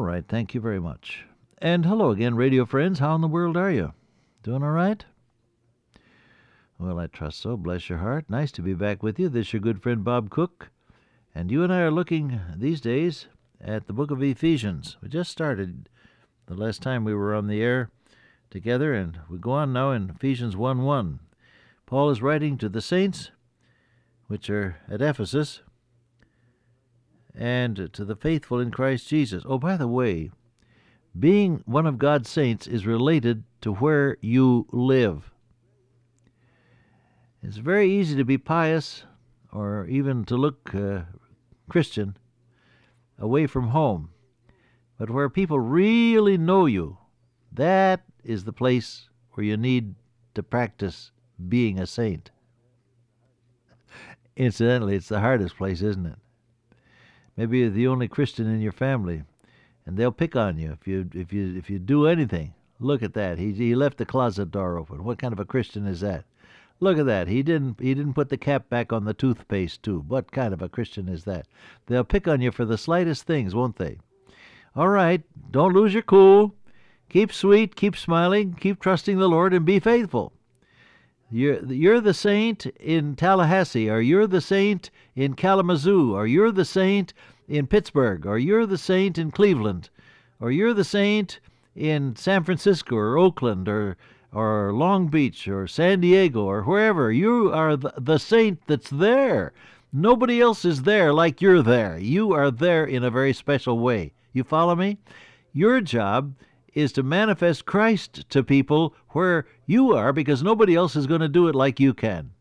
right. Thank you very much. And hello again, radio friends. How in the world are you? Doing all right? Well, I trust so. Bless your heart. Nice to be back with you. This is your good friend Bob Cook. And you and I are looking these days at the book of Ephesians. We just started the last time we were on the air together, and we go on now in Ephesians 1:1. Paul is writing to the saints which are at Ephesus and to the faithful in Christ Jesus. Oh, by the way, being one of God's saints is related to where you live. It's very easy to be pious or even to look Christian away from home. But where people really know you, that is the place where you need to practice being a saint. Incidentally, it's the hardest place, isn't it? Maybe you're the only Christian in your family, and they'll pick on you if you do anything. Look at that. He left the closet door open. What kind of a Christian is that? Look at that. He didn't put the cap back on the toothpaste tube. What kind of a Christian is that? They'll pick on you for the slightest things, won't they? All right, don't lose your cool. Keep sweet, keep smiling, keep trusting the Lord, and be faithful. You're the saint in Tallahassee, or you're the saint in Kalamazoo, or you're the saint in Pittsburgh, or you're the saint in Cleveland, or you're the saint in San Francisco or Oakland or Long Beach or San Diego or wherever. You are the saint that's there. Nobody else is there like you're there. You are there in a very special way. You follow me? Your job is to manifest Christ to people where you are, because nobody else is going to do it like you can.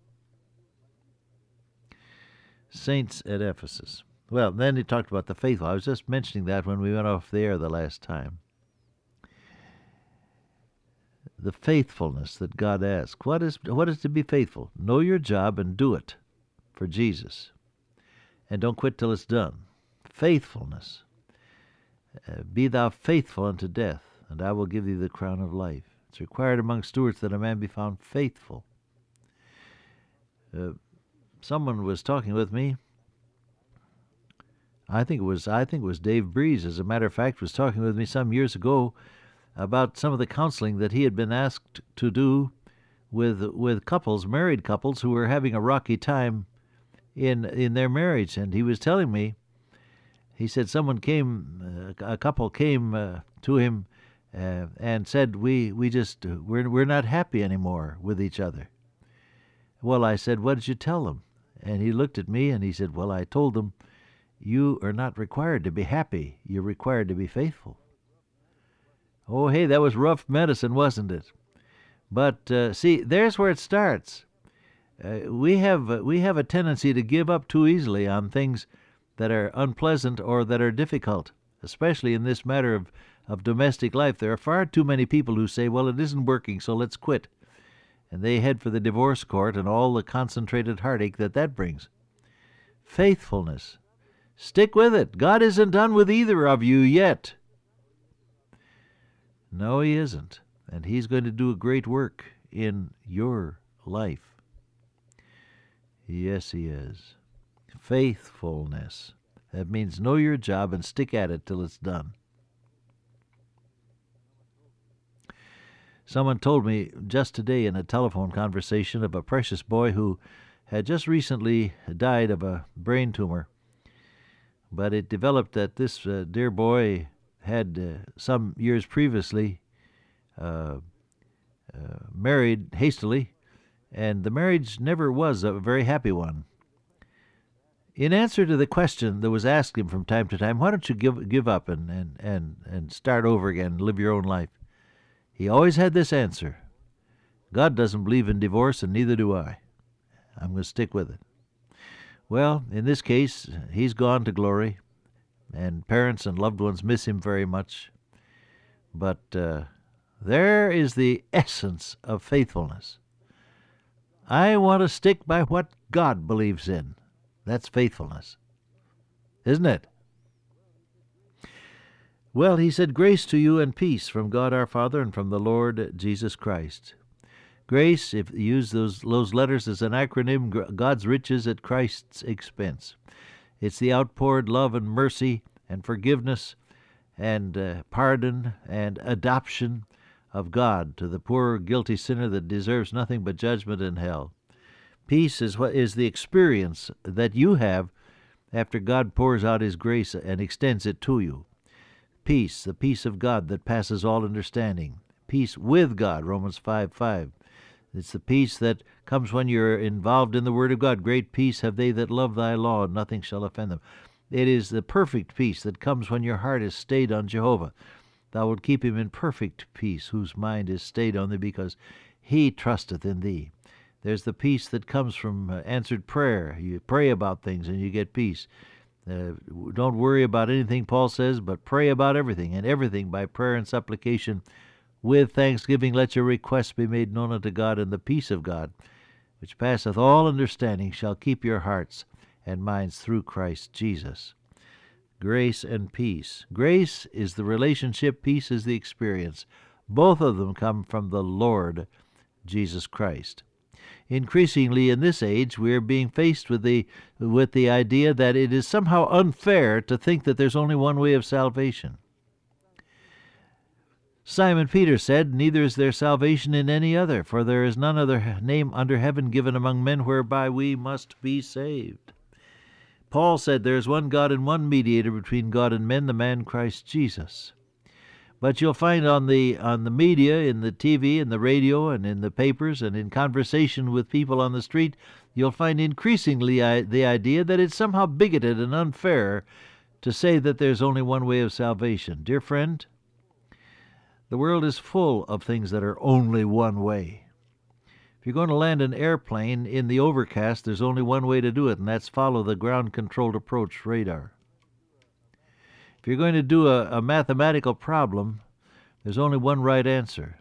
Saints at Ephesus. Well, then he talked about the faithful. I was just mentioning that when we went off the air the last time. The faithfulness that God asks. What is to be faithful? Know your job and do it for Jesus. And don't quit till it's done. Faithfulness. Be thou faithful unto death, and I will give thee the crown of life. It's required among stewards that a man be found faithful. Someone was talking with me. I think it was Dave Breeze, as a matter of fact, was talking with me some years ago about some of the counseling that he had been asked to do with couples, married couples, who were having a rocky time in their marriage. And he was telling me, he said a couple came to him and said, we're not happy anymore with each other. Well, I said, what did you tell them? And he looked at me and he said, well, I told them, you are not required to be happy. You're required to be faithful. Oh, hey, that was rough medicine, wasn't it? But see, there's where it starts. We have a tendency to give up too easily on things that are unpleasant or that are difficult, especially in this matter of domestic life. There are far too many people who say, well, it isn't working, so let's quit. And they head for the divorce court and all the concentrated heartache that brings. Faithfulness. Stick with it. God isn't done with either of you yet. No, he isn't. And he's going to do a great work in your life. Yes, he is. Faithfulness. That means know your job and stick at it till it's done. Someone told me just today in a telephone conversation of a precious boy who had just recently died of a brain tumor. But it developed that this dear boy had some years previously married hastily, and the marriage never was a very happy one. In answer to the question that was asked him from time to time, why don't you give up and start over again, live your own life? He always had this answer: God doesn't believe in divorce, and neither do I. I'm going to stick with it. Well, in this case, he's gone to glory, and parents and loved ones miss him very much. But there is the essence of faithfulness. I want to stick by what God believes in. That's faithfulness, isn't it? Well, he said, grace to you and peace from God our Father and from the Lord Jesus Christ. Grace, if you use those letters as an acronym, God's riches at Christ's expense. It's the outpoured love and mercy and forgiveness and pardon and adoption of God to the poor guilty sinner that deserves nothing but judgment and hell. Peace is what is the experience that you have after God pours out His grace and extends it to you. Peace, the peace of God that passes all understanding. Peace with God, Romans 5:5. It's the peace that comes when you're involved in the Word of God. Great peace have they that love thy law, and nothing shall offend them. It is the perfect peace that comes when your heart is stayed on Jehovah. Thou wilt keep him in perfect peace, whose mind is stayed on thee, because he trusteth in thee. There's the peace that comes from answered prayer. You pray about things and you get peace. Don't worry about anything, Paul says, but pray about everything, and everything by prayer and supplication. With thanksgiving let your requests be made known unto God, and the peace of God, which passeth all understanding, shall keep your hearts and minds through Christ Jesus. Grace and peace. Grace is the relationship, peace is the experience. Both of them come from the Lord Jesus Christ. Increasingly in this age, we are being faced with the idea that it is somehow unfair to think that there's only one way of salvation. Simon Peter said, "Neither is there salvation in any other, for there is none other name under heaven given among men whereby we must be saved." Paul said, "There is one God and one mediator between God and men, the man Christ Jesus." But you'll find on the media, in the TV, in the radio, and in the papers, and in conversation with people on the street, you'll find increasingly the idea that it's somehow bigoted and unfair to say that there's only one way of salvation. Dear friend, the world is full of things that are only one way. If you're going to land an airplane in the overcast, there's only one way to do it, and that's follow the ground-controlled approach radar. If you're going to do a mathematical problem, there's only one right answer.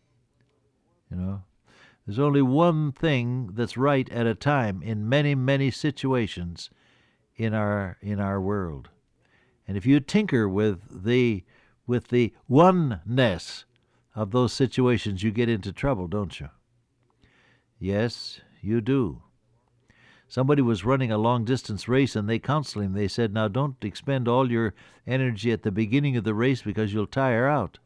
There's only one thing that's right at a time in many, many situations in our world. And if you tinker with the oneness of those situations, you get into trouble, don't you? Yes, you do. Somebody was running a long-distance race, and they counseled him. They said, "Now, don't expend all your energy at the beginning of the race because you'll tire out.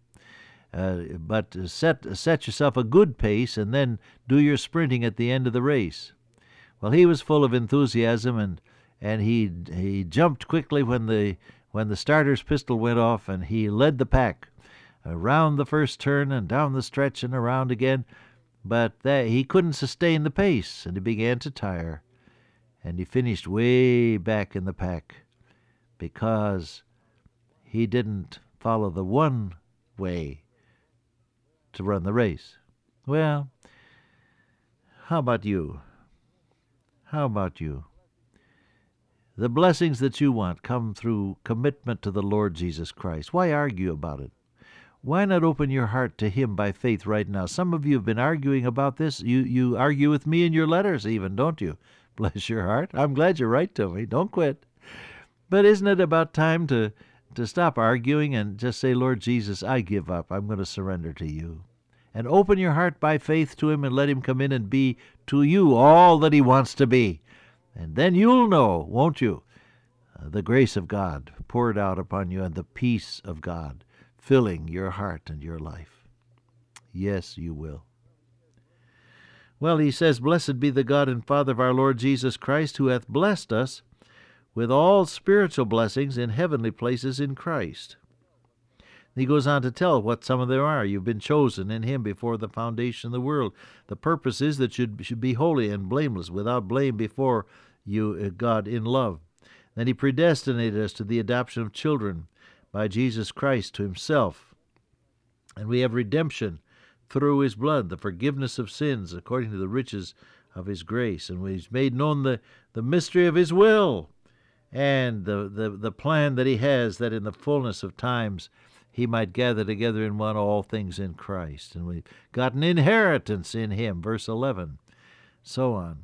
But set yourself a good pace, and then do your sprinting at the end of the race." Well, he was full of enthusiasm, and he jumped quickly when the starter's pistol went off, and he led the pack around the first turn and down the stretch and around again. But he couldn't sustain the pace, and he began to tire. And he finished way back in the pack because he didn't follow the one way to run the race. Well, how about you? How about you? The blessings that you want come through commitment to the Lord Jesus Christ. Why argue about it? Why not open your heart to Him by faith right now? Some of you have been arguing about this. You argue with me in your letters even, don't you? Bless your heart. I'm glad you write to me. Don't quit. But isn't it about time to stop arguing and just say, "Lord Jesus, I give up. I'm going to surrender to you." And open your heart by faith to Him and let Him come in and be to you all that He wants to be. And then you'll know, won't you, the grace of God poured out upon you and the peace of God filling your heart and your life. Yes, you will. Well, he says, "Blessed be the God and Father of our Lord Jesus Christ, who hath blessed us with all spiritual blessings in heavenly places in Christ." He goes on to tell what some of them are. You've been chosen in Him before the foundation of the world. The purpose is that you should be holy and blameless, without blame before you, God, in love. Then He predestinated us to the adoption of children by Jesus Christ to Himself. And we have redemption through His blood, the forgiveness of sins according to the riches of His grace. And He's made known the mystery of His will and the plan that He has, that in the fullness of times He might gather together in one all things in Christ. And we've got an inheritance in Him, verse 11, so on.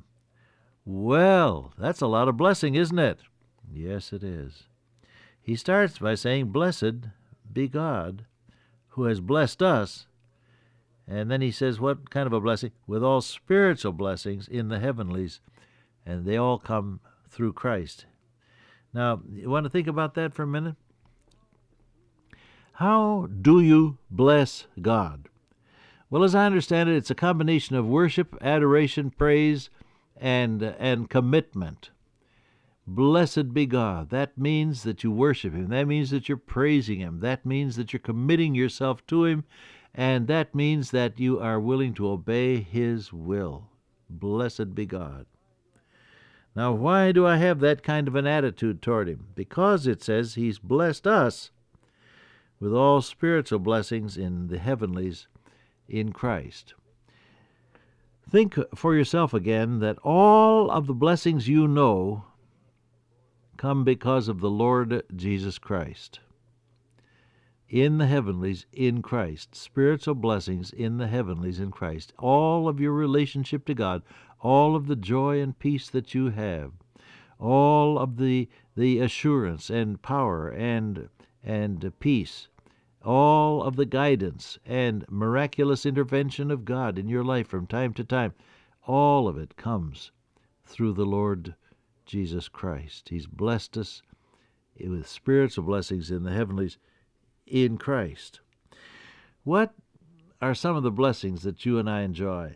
Well, that's a lot of blessing, isn't it? Yes, it is. He starts by saying, "Blessed be God, who has blessed us." And then he says, what kind of a blessing? With all spiritual blessings in the heavenlies, and they all come through Christ. Now, you want to think about that for a minute? How do you bless God? Well, as I understand it, it's a combination of worship, adoration, praise, and commitment. Blessed be God. That means that you worship Him. That means that you're praising Him. That means that you're committing yourself to Him. And that means that you are willing to obey His will. Blessed be God. Now, why do I have that kind of an attitude toward Him? Because it says He's blessed us with all spiritual blessings in the heavenlies in Christ. Think for yourself again that all of the blessings you know come because of the Lord Jesus Christ. In the heavenlies in Christ. Spiritual blessings in the heavenlies in Christ. All of your relationship to God, all of the joy and peace that you have, all of the assurance and power and peace, all of the guidance and miraculous intervention of God in your life from time to time, all of it comes through the Lord Jesus Christ. He's blessed us with spiritual blessings in the heavenlies in Christ. What are some of the blessings that you and I enjoy?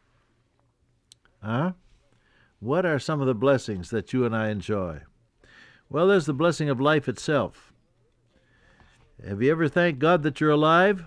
What are some of the blessings that you and I enjoy? Well, there's the blessing of life itself. Have you ever thanked God that you're alive?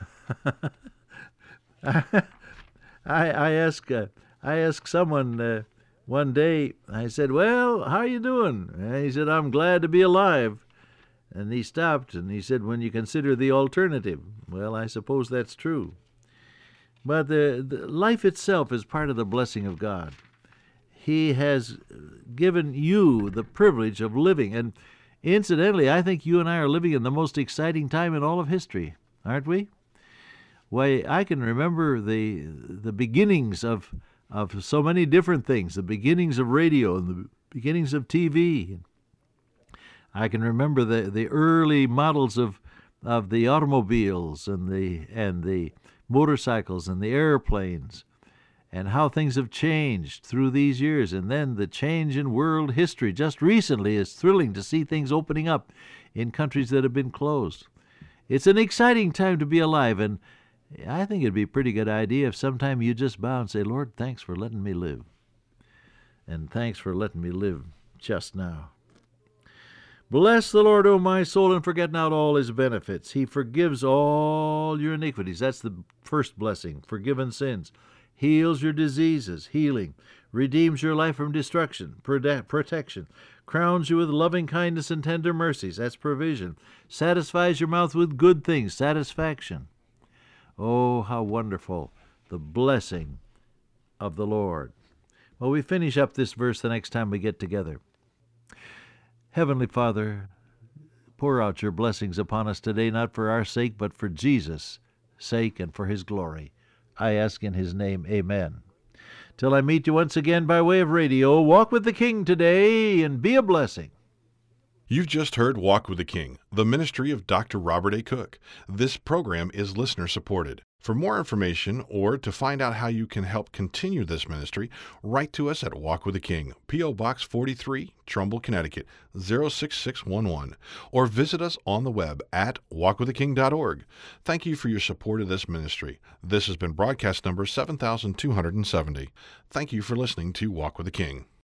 I asked someone one day, I said, "Well, how are you doing?" And he said, "I'm glad to be alive." And he stopped and he said, "When you consider the alternative." Well, I suppose that's true. But the life itself is part of the blessing of God. He has given you the privilege of living. And incidentally, I think you and I are living in the most exciting time in all of history, aren't we? Why, I can remember the beginnings of so many different things, the beginnings of radio and the beginnings of TV. I can remember the early models of the automobiles and the motorcycles and the airplanes, and how things have changed through these years. And then the change in world history just recently is thrilling to see things opening up in countries that have been closed. It's an exciting time to be alive, and I think it'd be a pretty good idea if sometime you just bow and say, "Lord, thanks for letting me live. And thanks for letting me live just now." Bless the Lord, O my soul, and forget not all His benefits. He forgives all your iniquities. That's the first blessing, forgiven sins. Heals your diseases, healing. Redeems your life from destruction, protection. Crowns you with loving kindness and tender mercies. That's provision. Satisfies your mouth with good things, satisfaction. Oh, how wonderful the blessing of the Lord. Well, we finish up this verse the next time we get together. Heavenly Father, pour out your blessings upon us today, not for our sake, but for Jesus' sake and for His glory. I ask in His name, amen. Till I meet you once again by way of radio, walk with the King today and be a blessing. You've just heard Walk with the King, the ministry of Dr. Robert A. Cook. This program is listener-supported. For more information or to find out how you can help continue this ministry, write to us at Walk with the King, P.O. Box 43, Trumbull, Connecticut, 06611, or visit us on the web at walkwiththeking.org. Thank you for your support of this ministry. This has been broadcast number 7270. Thank you for listening to Walk with the King.